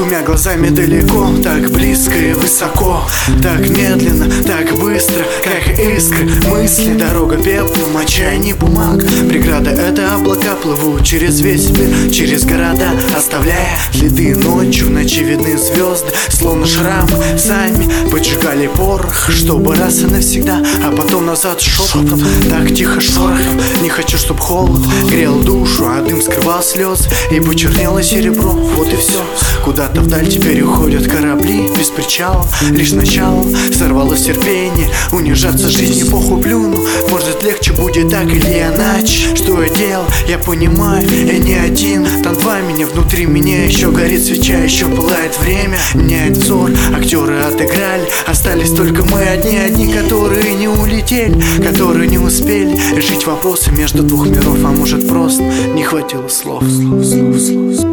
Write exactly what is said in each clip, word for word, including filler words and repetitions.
Двумя глазами далеко, так близко и высоко, так медленно, так быстро, как искры мысли. Дорога пеплом, отчаяний бумаг. Преграда — это облака плывут через весь мир, через города, оставляя следы. Ночью в ночи видны звезды, словно шрам. Сами поджигали порох, чтобы раз и навсегда, а потом назад шепотом, так тихо шорохом. Не хочу, чтоб холод грел душу, а дым скрывал слезы и почернело серебро. Вот и все. Куда-то вдаль теперь уходят корабли без причала. Лишь началом сорвалось терпение унижаться жизни, похуй плюну. Может, легче будет так или иначе. Что я делал, я понимаю, я не один. Над вами, меня внутри меня еще горит свеча, еще пылает время. Меняет взор, актеры отыграли. Остались только мы одни, одни, которые не улетели, которые не успели решить вопросы между двух миров. А может, просто не хватило слов, слов, слов, слов.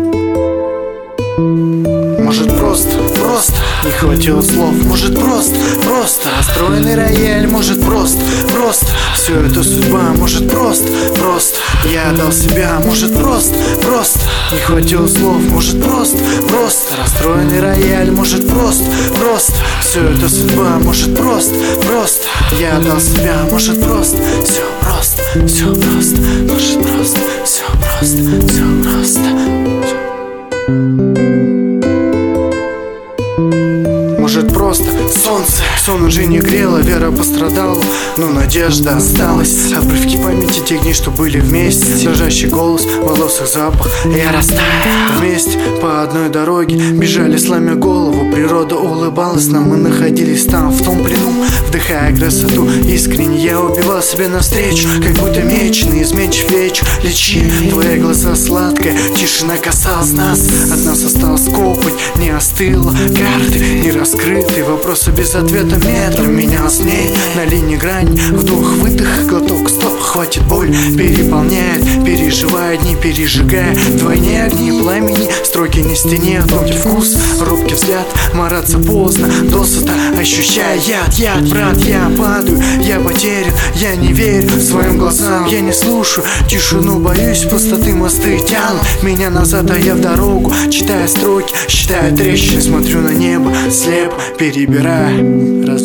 Может, просто, просто не хватило слов. Может, просто, просто расстроенный рояль. Может, просто, просто все это судьба. Может, просто, просто я отдал себя. Может, просто, просто не хватило слов. Может, просто, просто расстроенный рояль. Может, просто, просто все это судьба. Может, просто, просто я отдал себя. Может, просто, все просто, все просто. Может, просто, все просто, все просто. Может, просто солнце, сон уже не грело, вера пострадала, но надежда осталась. Обрывки памяти тех дней, что были вместе. Дрожащий голос, в волосах запах. Я растаял. Вместе по одной дороге бежали, сломя голову. Природа улыбалась нам, мы находились там, в том плену, вдыхая красоту. Искренне я убивал себя навстречу, как будто меченый, изменчив вечер. Лечи твои глаза сладкая, тишина касалась нас. От нас осталась копоть, не остыла, карты не раскрыты. Вопросы без ответа метром меня с ней на линии грани. Вдох, выдох, глоток, стоп, хватит, боль переполняет, переживая дни, пережигая вдвойне огни пламени. Строки на стене, тонкий вкус, робкий взгляд, мараться поздно, досыта, ощущая яд, яд, брат, я падаю, я потерян, я не верю своим глазам, я не слушаю тишину, боюсь пустоты, мосты тянут меня назад, а я в дорогу, читая строки, считая трещины, смотрю на небо, слепо перебирая раз.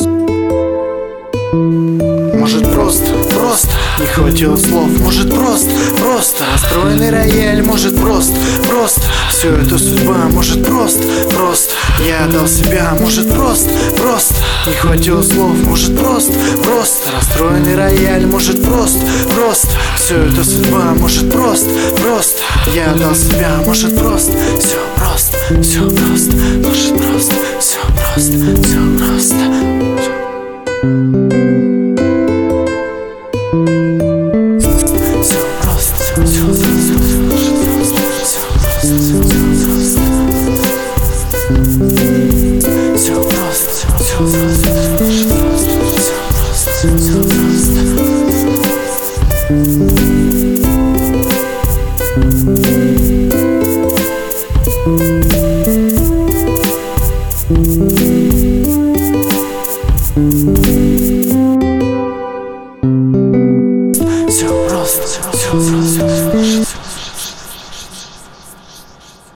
Может, просто, просто не хватило слов. Может, просто, просто расстроенный рояль. Может, просто, просто все это судьба. Может, просто, просто я отдал себя. Может, просто, просто не хватило слов. Может, просто, просто расстроенный рояль. Может, просто, просто все это судьба. Может, просто, просто я отдал себя. Может, просто, все просто, все просто. Может, просто, все просто, все просто. Все просто.